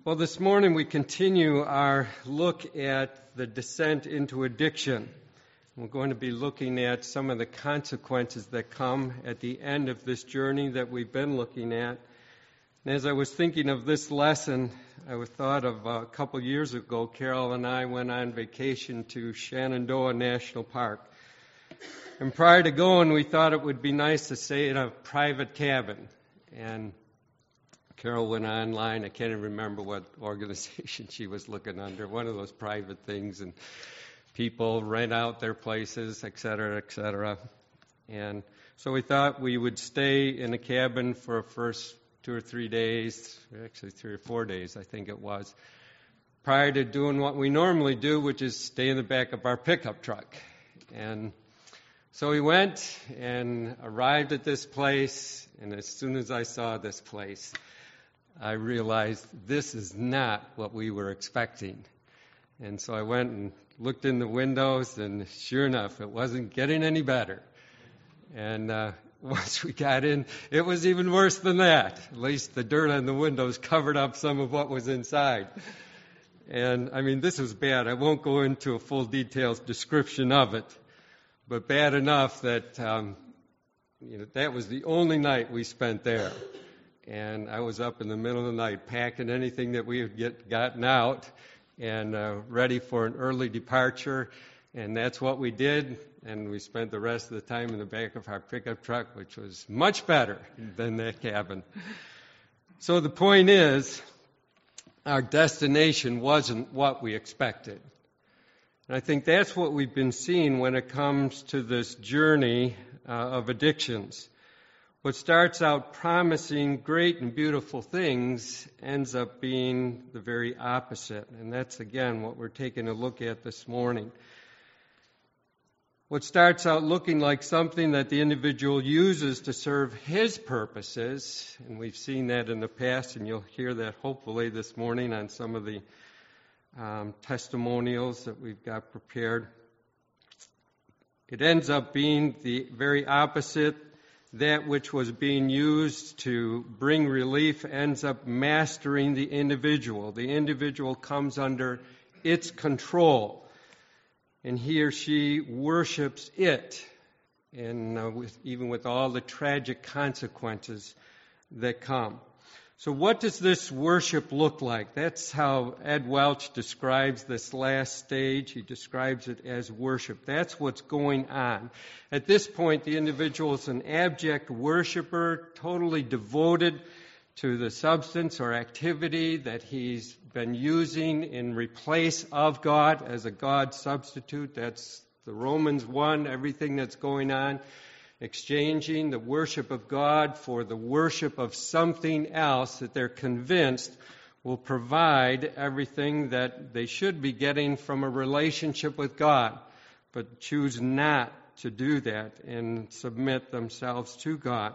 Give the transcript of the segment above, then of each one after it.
Well, this morning we continue our look at the descent into addiction. We're going to be looking at some of the consequences that come at the end of this journey that we've been looking at. And as I was thinking of this lesson, I thought of a couple years ago, Carol and I went on vacation to Shenandoah National Park. And prior to going, we thought it would be nice to stay in a private cabin. And Carol went online. I can't even remember what organization she was looking under, one of those private things, and people rent out their places, et cetera, et cetera. And so we thought we would stay in a cabin for the first 2 or 3 days, actually 3 or 4 days, I think it was, prior to doing what we normally do, which is stay in the back of our pickup truck. And so we went and arrived at this place, and as soon as I saw this place, I realized this is not what we were expecting. And so I went and looked in the windows, and sure enough, it wasn't getting any better. And once we got in, it was even worse than that. At least the dirt on the windows covered up some of what was inside. And, I mean, this was bad. I won't go into a full detailed description of it, but bad enough that that was the only night we spent there. And I was up in the middle of the night packing anything that we had gotten out and ready for an early departure. And that's what we did. And we spent the rest of the time in the back of our pickup truck, which was much better than that cabin. So the point is, our destination wasn't what we expected. And I think that's what we've been seeing when it comes to this journey of addictions. What starts out promising great and beautiful things ends up being the very opposite. And that's, again, what we're taking a look at this morning. What starts out looking like something that the individual uses to serve his purposes, and we've seen that in the past, and you'll hear that hopefully this morning on some of the testimonials that we've got prepared. It ends up being the very opposite. That which was being used to bring relief ends up mastering the individual. The individual comes under its control, and he or she worships it, and even with all the tragic consequences that come. So what does this worship look like? That's how Ed Welch describes this last stage. He describes it as worship. That's what's going on. At this point, the individual is an abject worshiper, totally devoted to the substance or activity that he's been using in replace of God as a God substitute. That's the Romans 1, everything that's going on. Exchanging the worship of God for the worship of something else that they're convinced will provide everything that they should be getting from a relationship with God, but choose not to do that and submit themselves to God.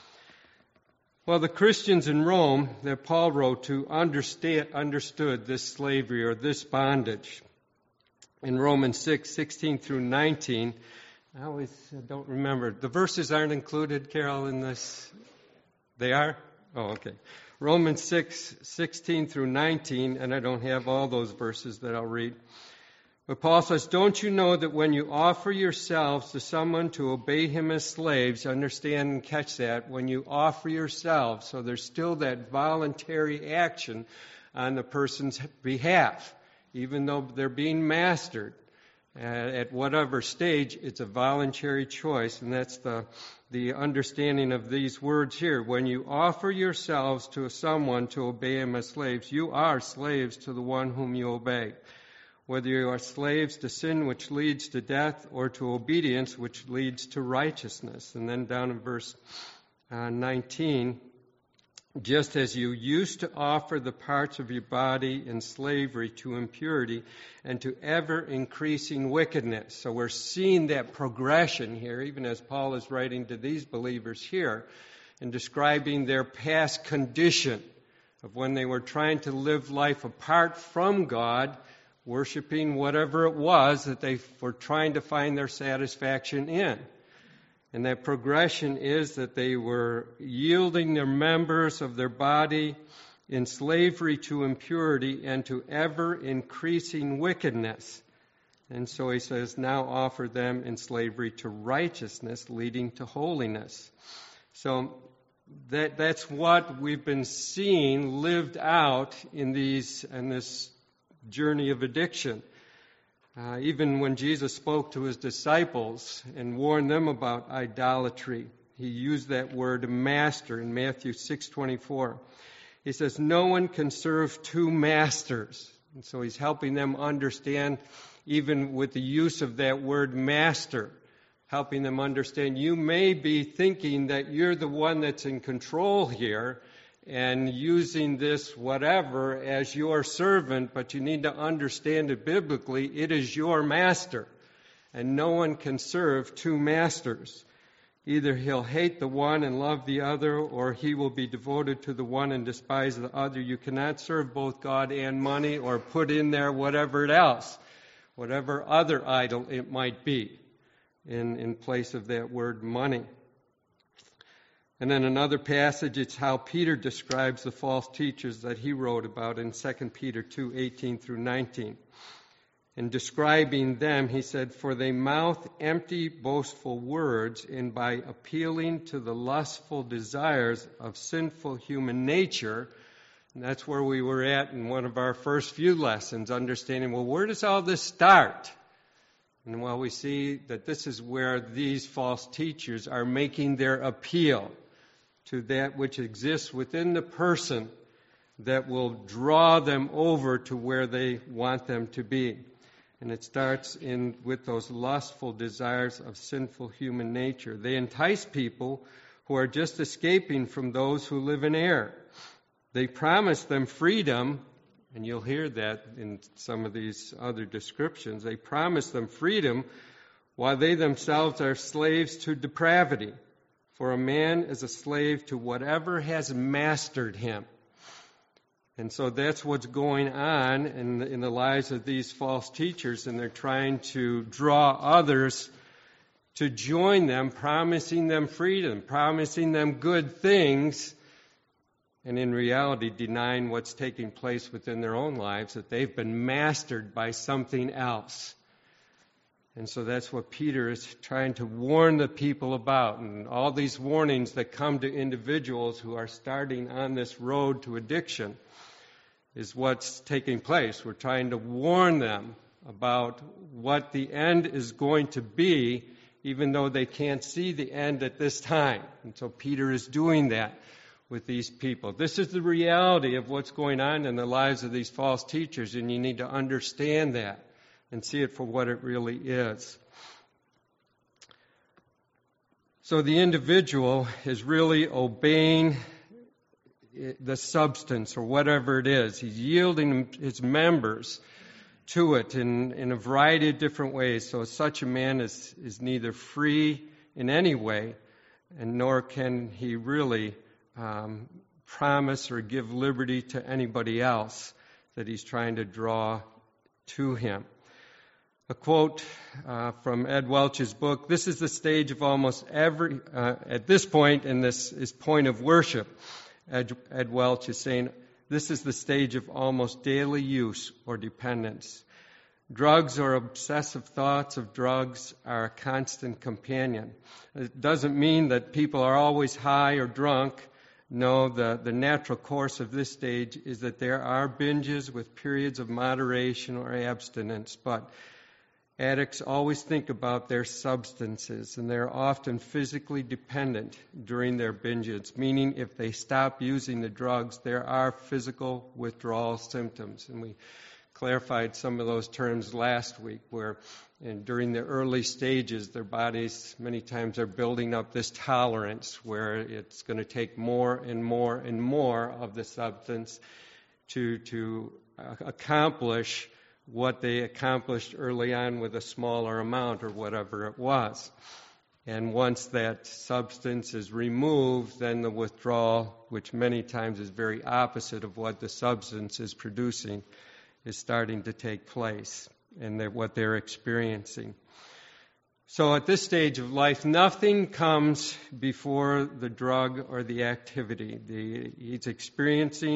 Well, the Christians in Rome that Paul wrote to understood this slavery or this bondage. In Romans 6:16 through 19, I always don't remember. The verses aren't included, Carol, in this? They are? Oh, okay. Romans 6:16 through 19, and I don't have all those verses that I'll read. But Paul says, "Don't you know that when you offer yourselves to someone to obey him as slaves," understand and catch that, when you offer yourselves, so there's still that voluntary action on the person's behalf, even though they're being mastered. At whatever stage, it's a voluntary choice, and that's the understanding of these words here. When you offer yourselves to someone to obey him as slaves, you are slaves to the one whom you obey. Whether you are slaves to sin, which leads to death, or to obedience, which leads to righteousness. And then down in verse 19, just as you used to offer the parts of your body in slavery to impurity and to ever-increasing wickedness. So we're seeing that progression here, even as Paul is writing to these believers here, and describing their past condition of when they were trying to live life apart from God, worshiping whatever it was that they were trying to find their satisfaction in. And that progression is that they were yielding their members of their body in slavery to impurity and to ever-increasing wickedness. And so he says, now offer them in slavery to righteousness, leading to holiness. So that's what we've been seeing lived out in this journey of addiction. Even when Jesus spoke to his disciples and warned them about idolatry, he used that word master in Matthew 6:24. He says, no one can serve two masters. And so he's helping them understand, even with the use of that word master, helping them understand you may be thinking that you're the one that's in control here and using this whatever as your servant, but you need to understand it biblically. It is your master, and no one can serve two masters. Either he'll hate the one and love the other, or he will be devoted to the one and despise the other. You cannot serve both God and money, or put in there whatever else, whatever other idol it might be, in place of that word money. And then another passage, it's how Peter describes the false teachers that he wrote about in 2 Peter 2:18 through 19. In describing them, he said, for they mouth empty, boastful words, and by appealing to the lustful desires of sinful human nature, and that's where we were at in one of our first few lessons, understanding, well, where does all this start? And well, we see that this is where these false teachers are making their appeal to that which exists within the person that will draw them over to where they want them to be. And it starts with those lustful desires of sinful human nature. They entice people who are just escaping from those who live in error. They promise them freedom, and you'll hear that in some of these other descriptions. They promise them freedom while they themselves are slaves to depravity. For a man is a slave to whatever has mastered him. And so that's what's going on in the lives of these false teachers, and they're trying to draw others to join them, promising them freedom, promising them good things, and in reality denying what's taking place within their own lives, that they've been mastered by something else. And so that's what Peter is trying to warn the people about. And all these warnings that come to individuals who are starting on this road to addiction is what's taking place. We're trying to warn them about what the end is going to be, even though they can't see the end at this time. And so Peter is doing that with these people. This is the reality of what's going on in the lives of these false teachers, and you need to understand that and see it for what it really is. So the individual is really obeying the substance or whatever it is. He's yielding his members to it in a variety of different ways. So such a man is neither free in any way, and nor can he really promise or give liberty to anybody else that he's trying to draw to him. A quote from Ed Welch's book, this is the stage of almost every, at this point, and this is point of worship, Ed Welch is saying, this is the stage of almost daily use or dependence. Drugs or obsessive thoughts of drugs are a constant companion. It doesn't mean that people are always high or drunk. No, the natural course of this stage is that there are binges with periods of moderation or abstinence, but addicts always think about their substances, and they're often physically dependent during their binges, meaning if they stop using the drugs, there are physical withdrawal symptoms. And we clarified some of those terms last week, where during the early stages, their bodies many times are building up this tolerance where it's going to take more and more and more of the substance to accomplish what they accomplished early on with a smaller amount or whatever it was. And once that substance is removed, then the withdrawal, which many times is very opposite of what the substance is producing, is starting to take place, and what they're experiencing. So at this stage of life, nothing comes before the drug or the activity. He's experiencing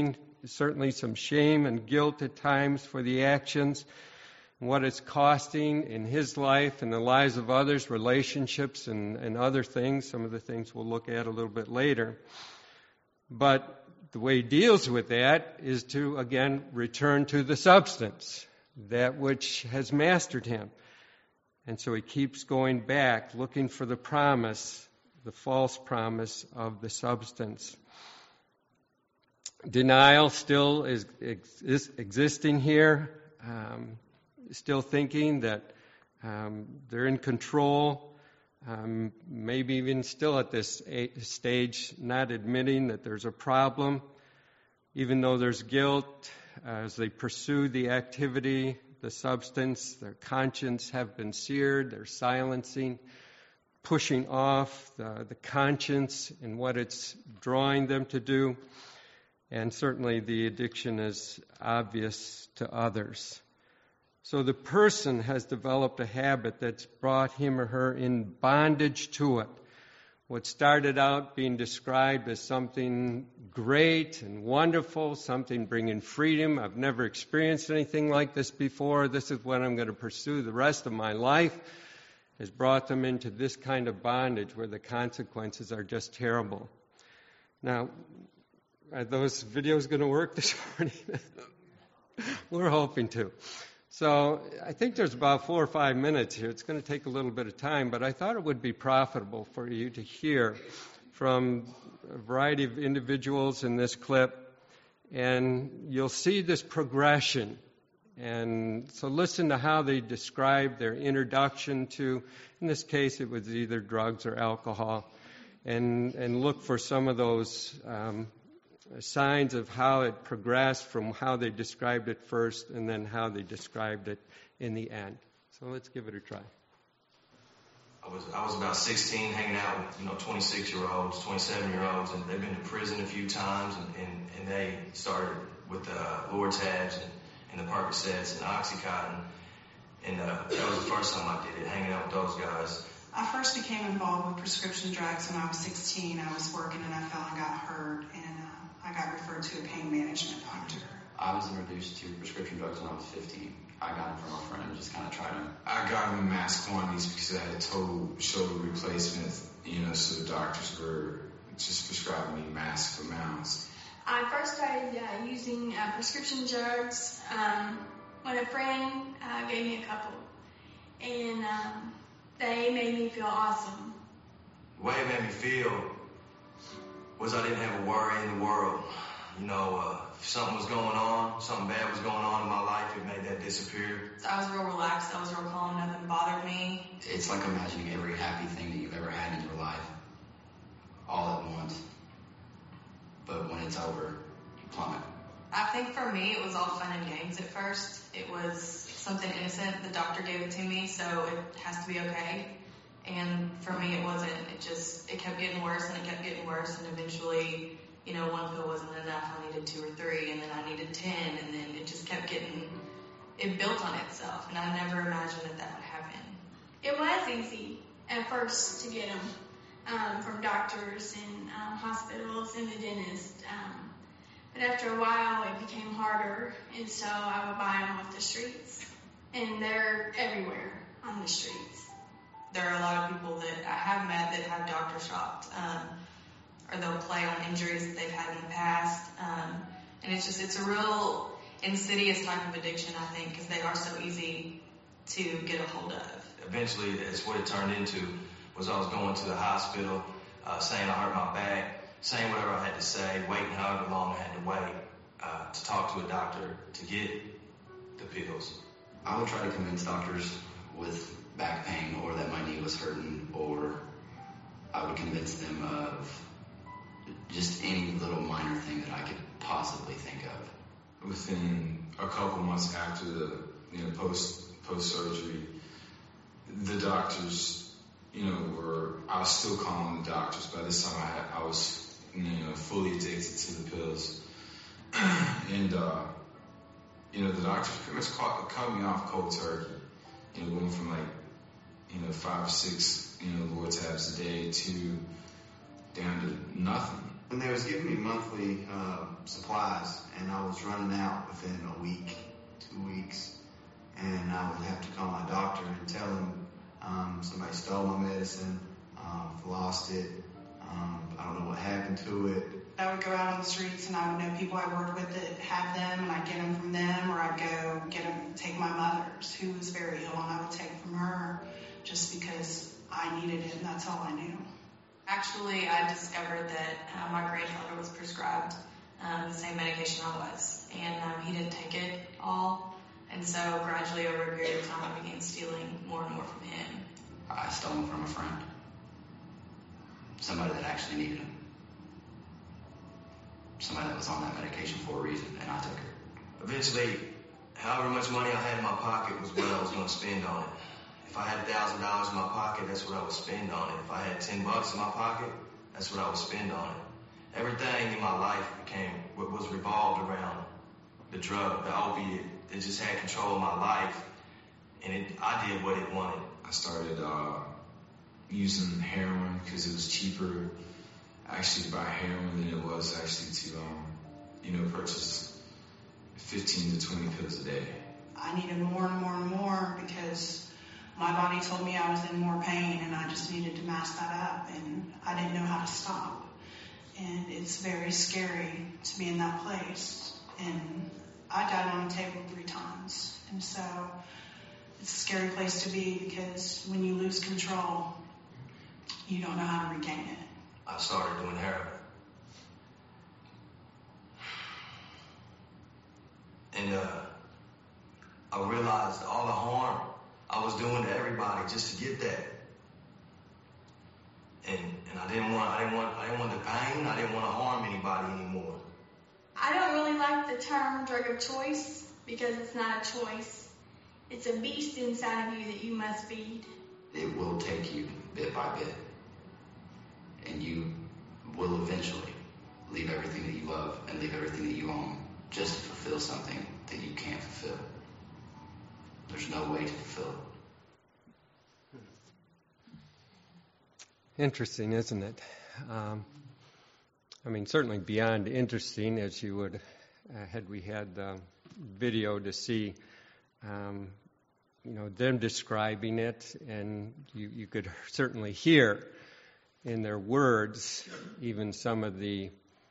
certainly some shame and guilt at times for the actions, what it's costing in his life and the lives of others, relationships and other things. Some of the things we'll look at a little bit later. But the way he deals with that is to, again, return to the substance, that which has mastered him. And so he keeps going back, looking for the promise, the false promise of the substance. Denial still is existing here, still thinking that they're in control, maybe even still at this stage, not admitting that there's a problem, even though there's guilt, as they pursue the activity, the substance, their conscience have been seared, they're silencing, pushing off the conscience and what it's drawing them to do. And certainly the addiction is obvious to others. So the person has developed a habit that's brought him or her in bondage to it. What started out being described as something great and wonderful, something bringing freedom. I've never experienced anything like this before. This is what I'm going to pursue the rest of my life, has brought them into this kind of bondage where the consequences are just terrible. Now, are those videos going to work this morning? We're hoping to. So I think there's about 4 or 5 minutes here. It's going to take a little bit of time, but I thought it would be profitable for you to hear from a variety of individuals in this clip, and you'll see this progression. And so listen to how they describe their introduction to, in this case, it was either drugs or alcohol, and look for some of those signs of how it progressed from how they described it first and then how they described it in the end. So let's give it a try. I was about 16, hanging out with 26-year-olds, 27-year-olds, and they've been to prison a few times, and they started with the Lortabs and the Percocets and Oxycontin, and that was the first time I did it, hanging out with those guys. I first became involved with prescription drugs when I was 16. I was working and I fell and got hurt, and I got referred to a pain management doctor. I was introduced to prescription drugs when I was 15. I got them from a friend and just kind of tried them. I got them in mass quantities because I had a total shoulder replacement, so the doctors were just prescribing me massive amounts. I first started using prescription drugs when a friend gave me a couple, and they made me feel awesome. The way it made me feel was I didn't have a worry in the world. If something was going on, something bad was going on in my life, it made that disappear. So I was real relaxed. I was real calm. Nothing bothered me. It's like imagining every happy thing that you've ever had in your life all at once. But when it's over, you plummet. I think for me, it was all fun and games at first. It was something innocent. The doctor gave it to me, so it has to be okay. And for me, it wasn't. It kept getting worse, and it kept getting worse, and eventually, one pill wasn't enough. I needed 2 or 3, and then I needed 10, and then it just kept it built on itself, and I never imagined that would happen. It was easy at first to get them from doctors and hospitals and the dentist. But after a while, it became harder, and so I would buy them off the streets, and they're everywhere on the streets. There are a lot of people that I have met that have doctor shopped, or they'll play on injuries that they've had in the past. And it's a real insidious type of addiction, I think, because they are so easy to get a hold of. Eventually, that's what it turned into, was I was going to the hospital, saying I hurt my back, saying whatever I had to say, waiting however long I had to wait to talk to a doctor to get the pills. I would try to convince doctors with back pain or that my knee was hurting, or I would convince them of just any little minor thing that I could possibly think of. Within a couple months after the post-surgery, the doctors, I was still calling the doctors. By this time I was, fully addicted to the pills. And, the doctors pretty much cut me off cold turkey. Going from 5 or 6, Lortabs a day to down to nothing. When they was giving me monthly supplies, and I was running out within a week, 2 weeks, and I would have to call my doctor and tell him somebody stole my medicine, lost it, I don't know what happened to it. I would go out on the streets and I would know people I worked with that have them, and I'd get them from them, or I'd go get them, take my mother's, who was very ill, and I would take from her just because I needed it, and that's all I knew. Actually, I discovered that my grandfather was prescribed the same medication I was, and he didn't take it all, and so gradually over a period of time I began stealing more and more from him. I stole them from a friend. Somebody that actually needed them. Somebody that was on that medication for a reason, and I took it. Eventually, however much money I had in my pocket was what I was going to spend on it. If I had $1,000 in my pocket, that's what I would spend on it. If I had $10 in my pocket, that's what I would spend on it. Everything in my life was revolved around the drug, the opiate. It just had control of my life, and I did what it wanted. I started using heroin because it was cheaper actually to buy heroin than it was actually to purchase 15 to 20 pills a day. I needed more and more and more because my body told me I was in more pain, and I just needed to mask that up, and I didn't know how to stop. And it's very scary to be in that place. And I died on a table 3 times. And so it's a scary place to be because when you lose control, you don't know how to regain it. I started doing heroin. And I realized all the harm I was doing to everybody just to get that. And I didn't want the pain. I didn't want to harm anybody anymore. I don't really like the term drug of choice because it's not a choice. It's a beast inside of you that you must feed. It will take you bit by bit. And you will eventually leave everything that you love and leave everything that you own just to fulfill something that you can't fulfill. There's no way to fulfill it. Interesting, isn't it? Certainly beyond interesting, as you would, had we had the video to see, them describing it, and you could certainly hear in their words even some of the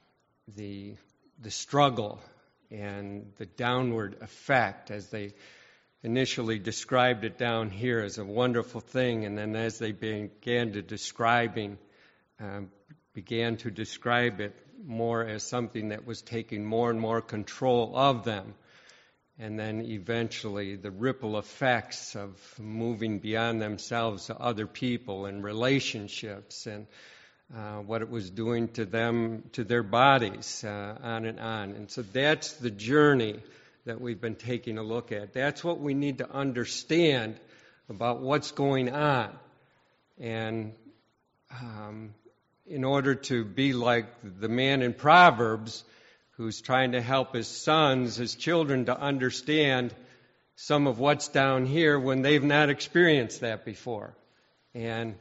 struggle and the downward effect as they initially described it down here as a wonderful thing, and then as they began to describe it more as something that was taking more and more control of them. And then eventually the ripple effects of moving beyond themselves to other people and relationships and what it was doing to them, to their bodies, on and on. And so that's the journey that we've been taking a look at. That's what we need to understand about what's going on. And in order to be like the man in Proverbs who's trying to help his sons, his children, to understand some of what's down here when they've not experienced that before. And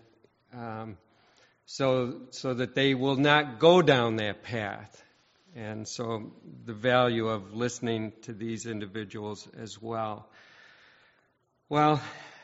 so that they will not go down that path. And so the value of listening to these individuals as well. Well,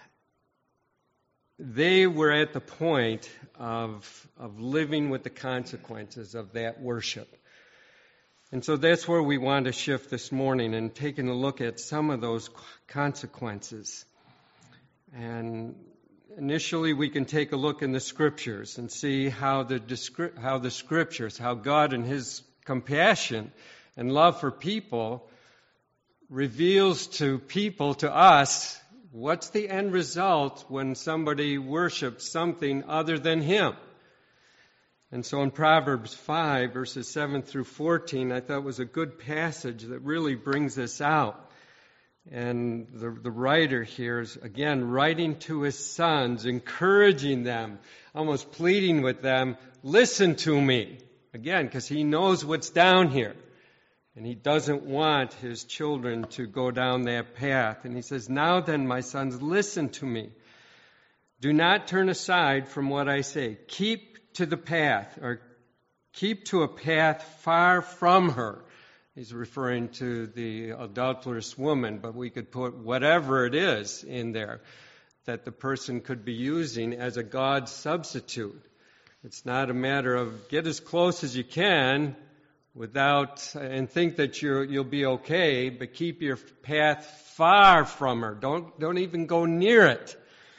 they were at the point of living with the consequences of that worship. And so that's where we want to shift this morning and taking a look at some of those consequences. And initially we can take a look in the Scriptures and see how the Scriptures, how God in His compassion and love for people reveals to people, to us, what's the end result when somebody worships something other than Him. And so in Proverbs 5, verses 7 through 14, I thought was a good passage that really brings this out. And the writer here is, again, writing to his sons, encouraging them, almost pleading with them, listen to me. Again, because he knows what's down here. And he doesn't want his children to go down that path. And he says, now then, my sons, listen to me. Do not turn aside from what I say. Keep to the path, or Keep to a path far from her. He's referring to the adulterous woman, but we could put whatever it is in there that the person could be using as a God substitute. It's not a matter of get as close as you can and think that you'll be okay, but keep your path far from her. Don't even go near it.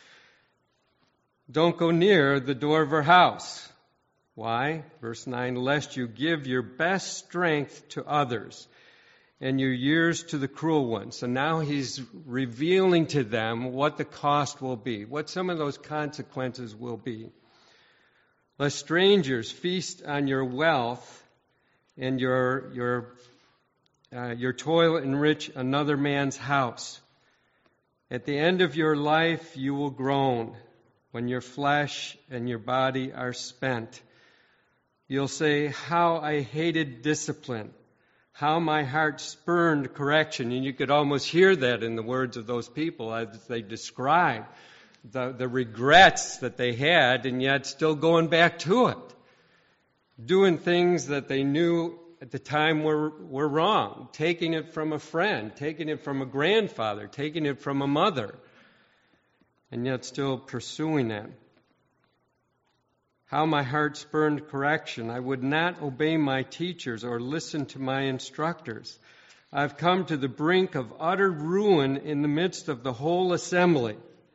Don't go near the door of her house. Why? Verse 9, lest you give your best strength to others and your years to the cruel ones. So now he's revealing to them what the cost will be, what some of those consequences will be. Lest strangers feast on your wealth and your toil enrich another man's house. At the end of your life you will groan when your flesh and your body are spent. You'll say, how I hated discipline, how my heart spurned correction. And you could almost hear that in the words of those people as they describe the regrets that they had, and yet still going back to it. Doing things that they knew at the time were wrong. Taking it from a friend, taking it from a grandfather, taking it from a mother, and yet still pursuing it. How my heart spurned correction. I would not obey my teachers or listen to my instructors. I've come to the brink of utter ruin in the midst of the whole assembly.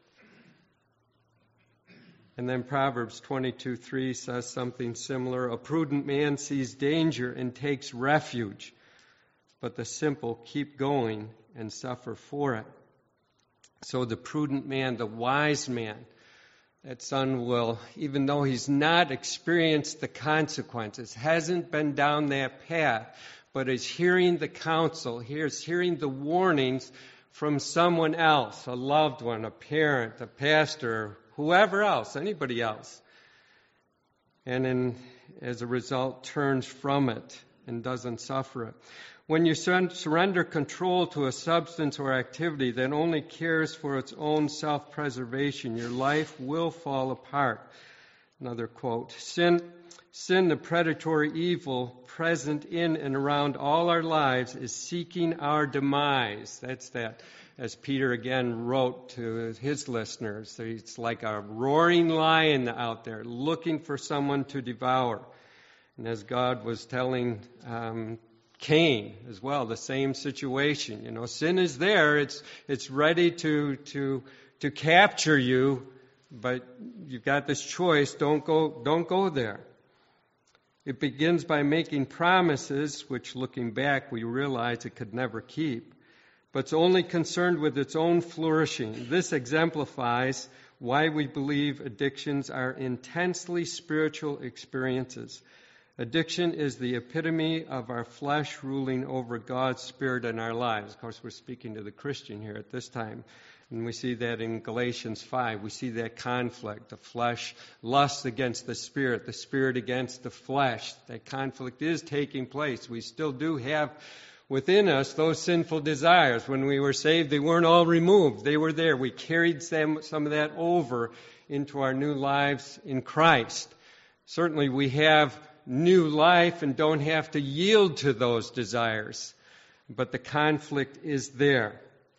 And then Proverbs 22:3 says something similar. A prudent man sees danger and takes refuge, but the simple keep going and suffer for it. So the prudent man, the wise man, that son will, even though he's not experienced the consequences, hasn't been down that path, but is hearing the counsel, hearing the warnings from someone else, a loved one, a parent, a pastor, whoever else, anybody else. And as a result, turns from it and doesn't suffer it. When you surrender control to a substance or activity that only cares for its own self-preservation, your life will fall apart. Another quote, Sin, the predatory evil present in and around all our lives, is seeking our demise. That's that. As Peter again wrote to his listeners, it's like a roaring lion out there looking for someone to devour. And as God was telling Cain as well, the same situation. You know, sin is there; it's ready to capture you, but you've got this choice. Don't go there. It begins by making promises, which, looking back, we realize it could never keep. But it's only concerned with its own flourishing. This exemplifies why we believe addictions are intensely spiritual experiences. Addiction is the epitome of our flesh ruling over God's Spirit in our lives. Of course, we're speaking to the Christian here at this time. And we see that in Galatians 5. We see that conflict. The flesh lusts against the Spirit against the flesh. That conflict is taking place. We still do have within us those sinful desires. When we were saved, they weren't all removed. They were there. We carried some of that over into our new lives in Christ. Certainly we have new life and don't have to yield to those desires. But the conflict is there.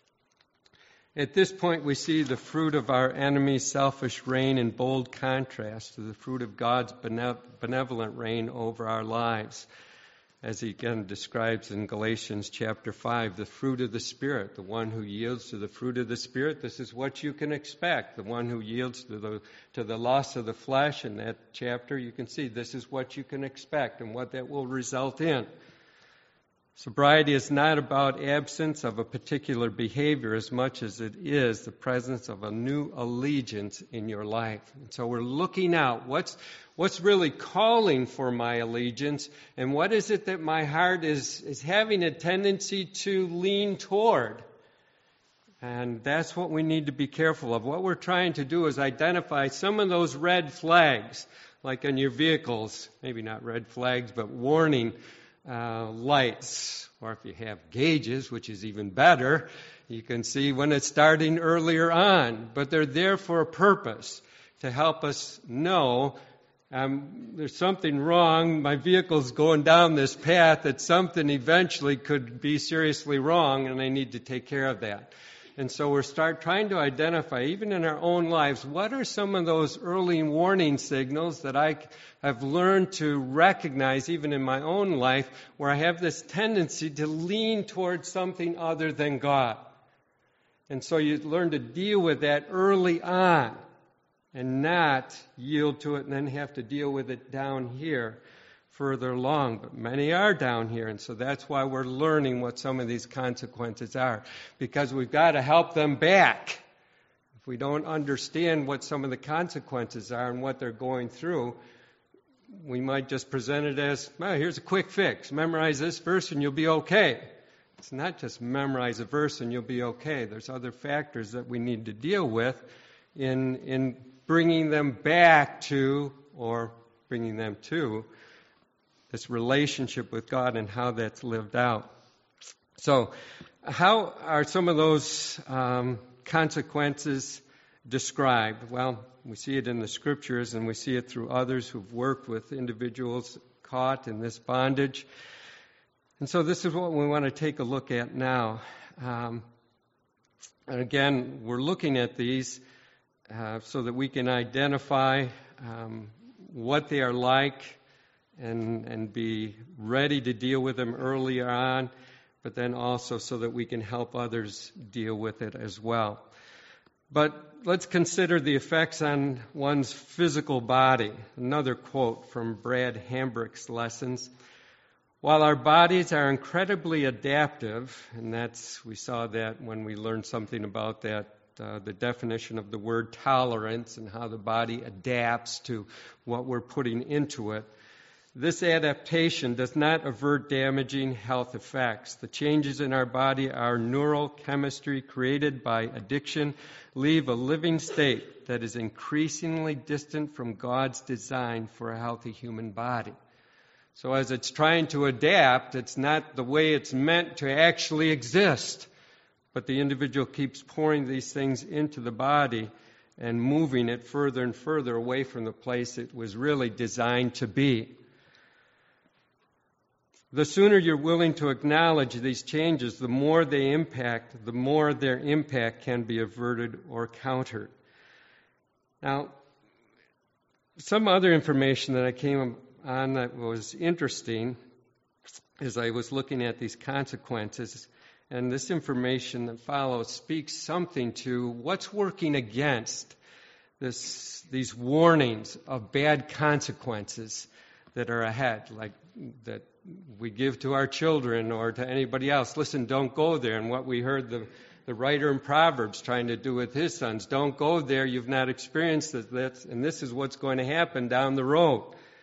At this point, we see the fruit of our enemy's selfish reign in bold contrast to the fruit of God's benevolent reign over our lives. As he again describes in Galatians chapter 5, the fruit of the Spirit, the one who yields to the fruit of the Spirit, this is what you can expect. The one who yields to the lust of the flesh, in that chapter, you can see this is what you can expect and what that will result in. Sobriety is not about absence of a particular behavior as much as it is the presence of a new allegiance in your life. And so we're looking out. What's really calling for my allegiance, and what is it that my heart is having a tendency to lean toward? And that's what we need to be careful of. What we're trying to do is identify some of those red flags, like on your vehicles, maybe not red flags, but warning lights, or if you have gauges, which is even better, you can see when it's starting earlier on. But they're there for a purpose, to help us know there's something wrong. My vehicle's going down this path that something eventually could be seriously wrong, and I need to take care of that. And so we're trying to identify, even in our own lives, what are some of those early warning signals that I have learned to recognize, even in my own life, where I have this tendency to lean towards something other than God. And so you learn to deal with that early on and not yield to it and then have to deal with it down here further along. But many are down here, and so that's why we're learning what some of these consequences are, because we've got to help them back. If we don't understand what some of the consequences are and what they're going through, we might just present it as, well, here's a quick fix. Memorize this verse and you'll be okay. It's not just memorize a verse and you'll be okay. There's other factors that we need to deal with in bringing them back to, or bringing them to, this relationship with God and how that's lived out. So, how are some of those consequences described? Well, we see it in the Scriptures, and we see it through others who've worked with individuals caught in this bondage. And so this is what we want to take a look at now. And again, we're looking at these so that we can identify what they are like and be ready to deal with them earlier on, but then also so that we can help others deal with it as well. But let's consider the effects on one's physical body. Another quote from Brad Hambrick's lessons. While our bodies are incredibly adaptive, and we saw that when we learned something about that, the definition of the word tolerance and how the body adapts to what we're putting into it, this adaptation does not avert damaging health effects. The changes in our body, our neurochemistry created by addiction, leave a living state that is increasingly distant from God's design for a healthy human body. So as it's trying to adapt, it's not the way it's meant to actually exist. But the individual keeps pouring these things into the body and moving it further and further away from the place it was really designed to be. The sooner you're willing to acknowledge these changes, the more their impact can be averted or countered. Now, some other information that I came on that was interesting as I was looking at these consequences, and this information that follows speaks something to what's working against these warnings of bad consequences that are ahead, like that we give to our children or to anybody else. Listen, don't go there. And what we heard the writer in Proverbs trying to do with his sons, don't go there, you've not experienced this, and this is what's going to happen down the road.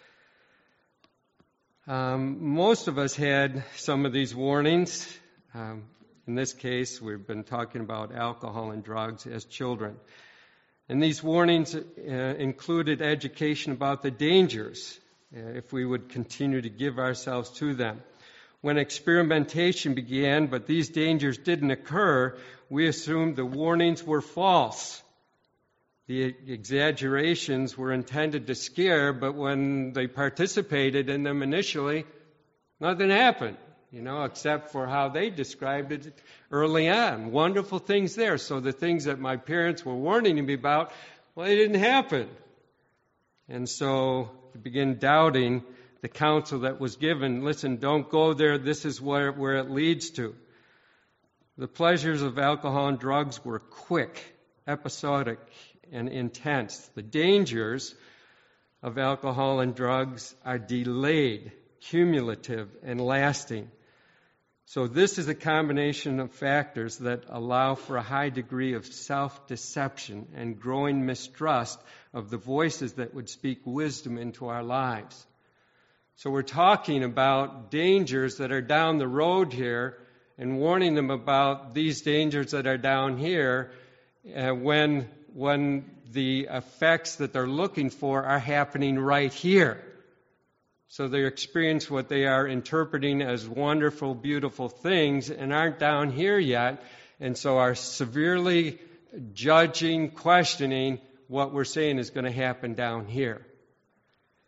Most of us had some of these warnings. In this case, we've been talking about alcohol and drugs as children. And these warnings included education about the dangers if we would continue to give ourselves to them. When experimentation began, but these dangers didn't occur, we assumed the warnings were false. The exaggerations were intended to scare, but when they participated in them initially, nothing happened, except for how they described it early on. Wonderful things there. So the things that my parents were warning me about, well, they didn't happen. And so to begin doubting the counsel that was given, listen, don't go there, this is where it leads to. The pleasures of alcohol and drugs were quick, episodic, and intense. The dangers of alcohol and drugs are delayed, cumulative, and lasting. So this is a combination of factors that allow for a high degree of self-deception and growing mistrust of the voices that would speak wisdom into our lives. So we're talking about dangers that are down the road here and warning them about these dangers that are down here when the effects that they're looking for are happening right here. So they experience what they are interpreting as wonderful, beautiful things and aren't down here yet, and so are severely judging, questioning what we're saying is going to happen down here.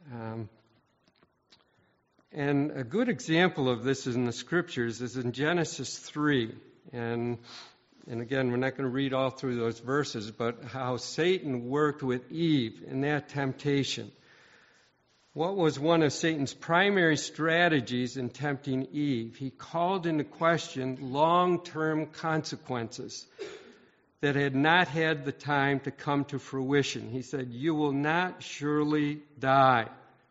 And a good example of this in the Scriptures is in Genesis 3. And again, we're not going to read all through those verses, but how Satan worked with Eve in that temptation. What was one of Satan's primary strategies in tempting Eve? He called into question long-term consequences that had not had the time to come to fruition. He said, "You will not surely die."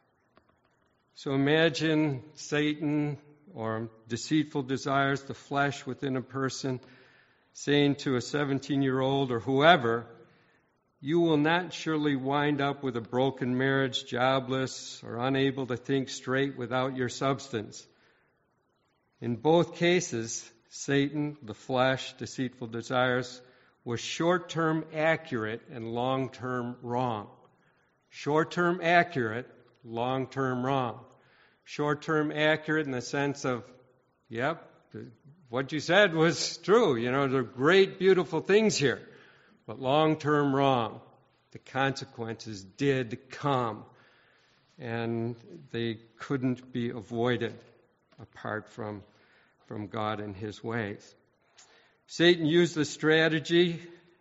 So imagine Satan or deceitful desires, the flesh within a person, saying to a 17-year-old or whoever, "You will not surely wind up with a broken marriage, jobless, or unable to think straight without your substance." In both cases, Satan, the flesh, deceitful desires, was short-term accurate and long-term wrong. Short-term accurate, long-term wrong. Short-term accurate in the sense of, yep, what you said was true. You know, there are great, beautiful things here. But long-term wrong. The consequences did come. And they couldn't be avoided apart from God and His ways. Satan used the strategy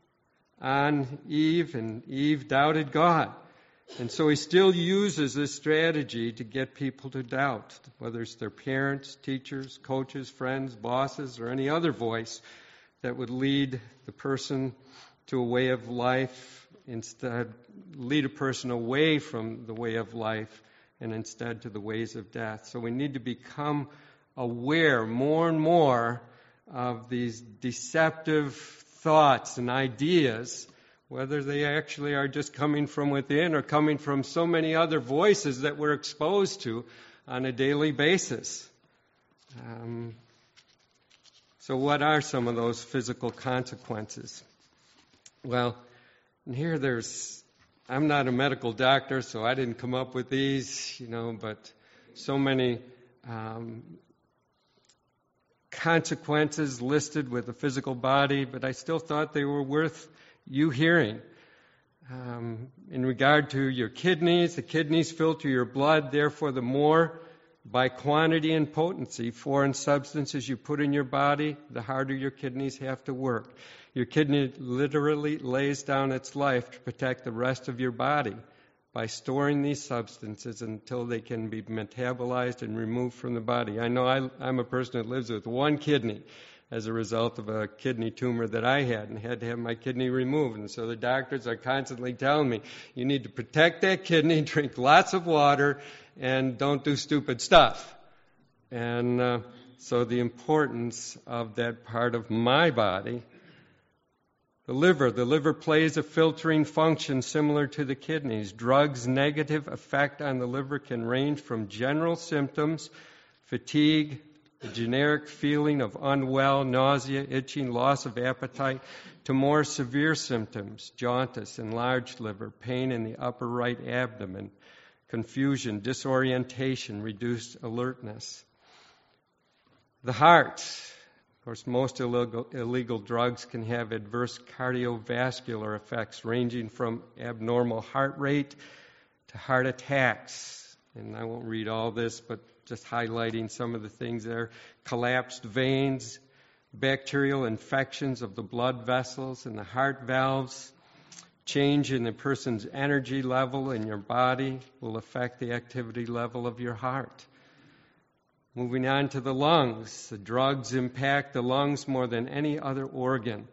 on Eve, and Eve doubted God. And so he still uses this strategy to get people to doubt, whether it's their parents, teachers, coaches, friends, bosses, or any other voice that would lead the person to a way of life, instead lead a person away from the way of life and instead to the ways of death. So we need to become aware more and more of these deceptive thoughts and ideas, whether they actually are just coming from within or coming from so many other voices that we're exposed to on a daily basis. So what are some of those physical consequences? Well, and here I'm not a medical doctor, so I didn't come up with these, but so many consequences listed with the physical body, but I still thought they were worth you hearing. In regard to your kidneys, the kidneys filter your blood, therefore the more by quantity and potency foreign substances you put in your body, the harder your kidneys have to work. Your kidney literally lays down its life to protect the rest of your body by storing these substances until they can be metabolized and removed from the body. I know I'm a person that lives with one kidney as a result of a kidney tumor that I had and had to have my kidney removed. And so the doctors are constantly telling me, you need to protect that kidney, drink lots of water, and don't do stupid stuff. And so the importance of that part of my body. The liver plays a filtering function similar to the kidneys. Drugs' negative effect on the liver can range from general symptoms, fatigue, the generic feeling of unwell, nausea, itching, loss of appetite, to more severe symptoms, jaundice, enlarged liver, pain in the upper right abdomen, confusion, disorientation, reduced alertness. The heart. Of course, most illegal drugs can have adverse cardiovascular effects ranging from abnormal heart rate to heart attacks. And I won't read all this, but just highlighting some of the things there. Collapsed veins, bacterial infections of the blood vessels and the heart valves, change in the person's energy level in your body will affect the activity level of your heart. Moving on to the lungs. The drugs impact the lungs more than any other organ.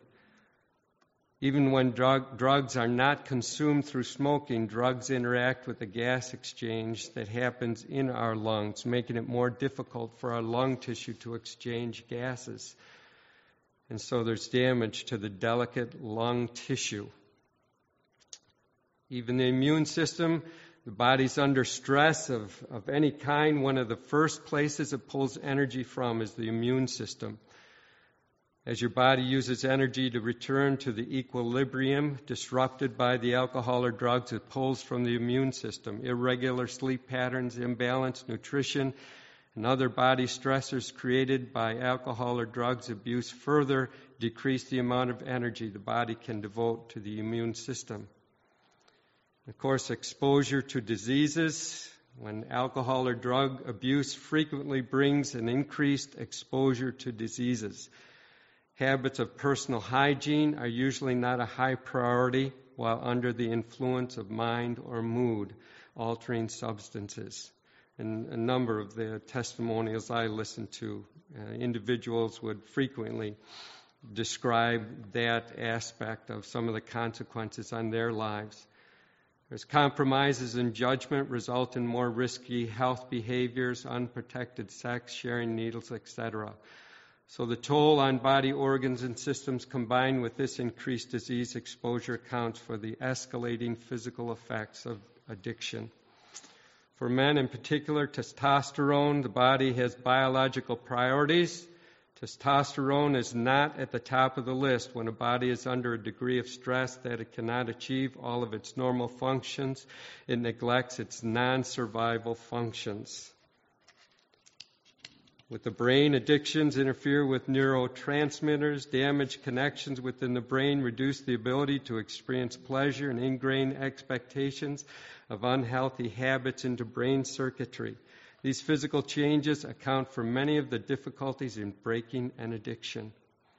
Even when drugs are not consumed through smoking, drugs interact with the gas exchange that happens in our lungs, making it more difficult for our lung tissue to exchange gases. And so there's damage to the delicate lung tissue. Even the immune system, the body's under stress of any kind. One of the first places it pulls energy from is the immune system. As your body uses energy to return to the equilibrium disrupted by the alcohol or drugs, it pulls from the immune system. Irregular sleep patterns, imbalanced nutrition, and other body stressors created by alcohol or drugs abuse further decrease the amount of energy the body can devote to the immune system. Of course, exposure to diseases, when alcohol or drug abuse frequently brings an increased exposure to diseases. Habits of personal hygiene are usually not a high priority while under the influence of mind or mood-altering substances. In a number of the testimonials I listened to, individuals would frequently describe that aspect of some of the consequences on their lives. As compromises in judgment result in more risky health behaviors, unprotected sex, sharing needles, etc. So the toll on body organs and systems combined with this increased disease exposure accounts for the escalating physical effects of addiction. For men in particular, testosterone, the body has biological priorities. Testosterone is not at the top of the list when a body is under a degree of stress that it cannot achieve all of its normal functions. It neglects its non-survival functions. With the brain, addictions interfere with neurotransmitters, damage connections within the brain, reduce the ability to experience pleasure, and ingrain expectations of unhealthy habits into brain circuitry. These physical changes account for many of the difficulties in breaking an addiction.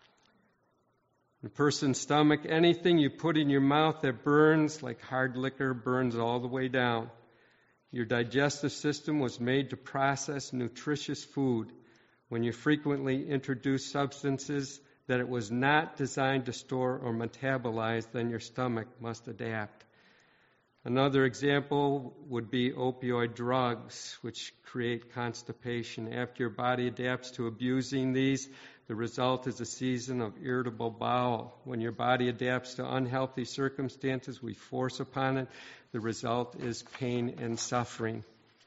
In a person's stomach, anything you put in your mouth that burns, like hard liquor, burns all the way down. Your digestive system was made to process nutritious food. When you frequently introduce substances that it was not designed to store or metabolize, then your stomach must adapt. Another example would be opioid drugs, which create constipation. After your body adapts to abusing these, the result is a season of irritable bowel. When your body adapts to unhealthy circumstances we force upon it, the result is pain and suffering.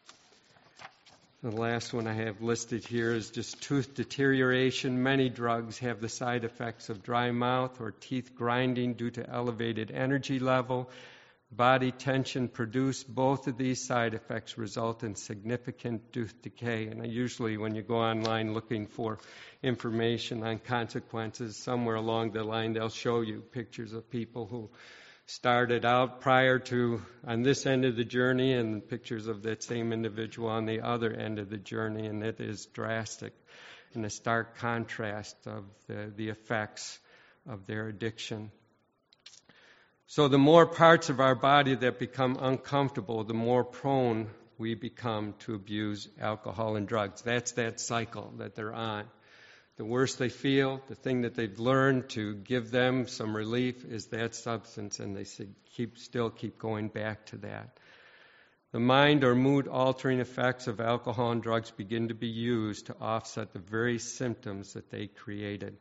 The last one I have listed here is just tooth deterioration. Many drugs have the side effects of dry mouth or teeth grinding due to elevated energy level. Body tension produced. Both of these side effects result in significant tooth decay. And usually when you go online looking for information on consequences, somewhere along the line they'll show you pictures of people who started out prior to on this end of the journey and pictures of that same individual on the other end of the journey, and it is drastic and a stark contrast of the effects of their addiction. So the more parts of our body that become uncomfortable, the more prone we become to abuse alcohol and drugs. That's that cycle that they're on. The worse they feel, the thing that they've learned to give them some relief is that substance, and they still keep going back to that. The mind or mood-altering effects of alcohol and drugs begin to be used to offset the very symptoms that they created.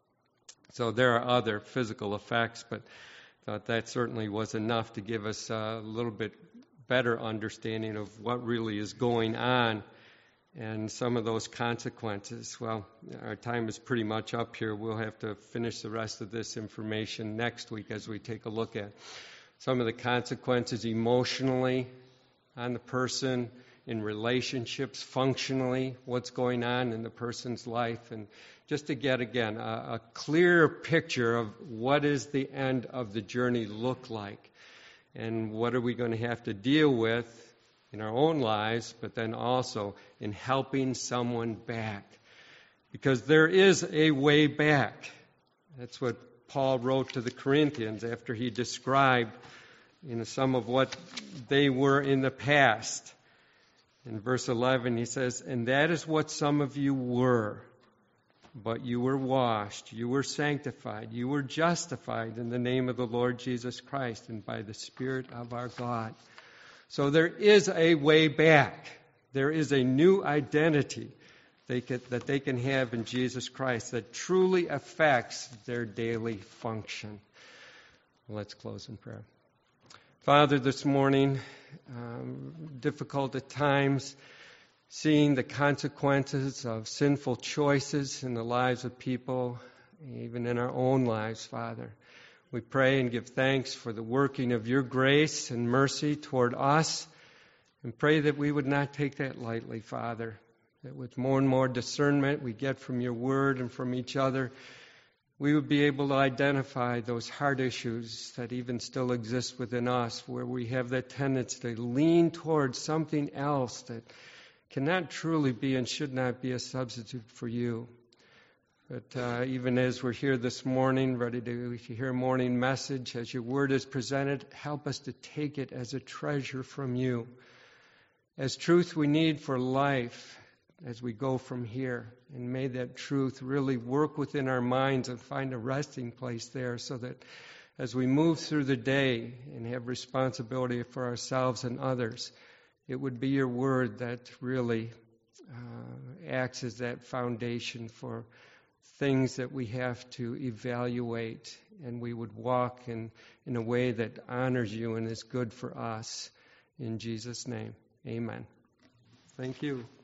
So there are other physical effects, but I thought that certainly was enough to give us a little bit better understanding of what really is going on and some of those consequences. Well, our time is pretty much up here. We'll have to finish the rest of this information next week as we take a look at some of the consequences emotionally on the person, in relationships, functionally, what's going on in the person's life, and just to get, again, a clear picture of what is the end of the journey look like, and what are we going to have to deal with in our own lives, but then also in helping someone back. Because there is a way back. That's what Paul wrote to the Corinthians after he described some of what they were in the past. In verse 11 he says, "And that is what some of you were. But you were washed, you were sanctified, you were justified in the name of the Lord Jesus Christ and by the Spirit of our God." So there is a way back. There is a new identity that they can have in Jesus Christ that truly affects their daily function. Let's close in prayer. Father, this morning, difficult at times, seeing the consequences of sinful choices in the lives of people, even in our own lives, Father. We pray and give thanks for the working of your grace and mercy toward us, and pray that we would not take that lightly, Father, that with more and more discernment we get from your word and from each other, we would be able to identify those heart issues that even still exist within us, where we have that tendency to lean towards something else that cannot truly be and should not be a substitute for you. But even as we're here this morning, ready to hear a morning message, as your word is presented, help us to take it as a treasure from you, as truth we need for life as we go from here. And may that truth really work within our minds and find a resting place there, so that as we move through the day and have responsibility for ourselves and others, it would be your word that really acts as that foundation for things that we have to evaluate, and we would walk in a way that honors you and is good for us. In Jesus' name, amen. Thank you.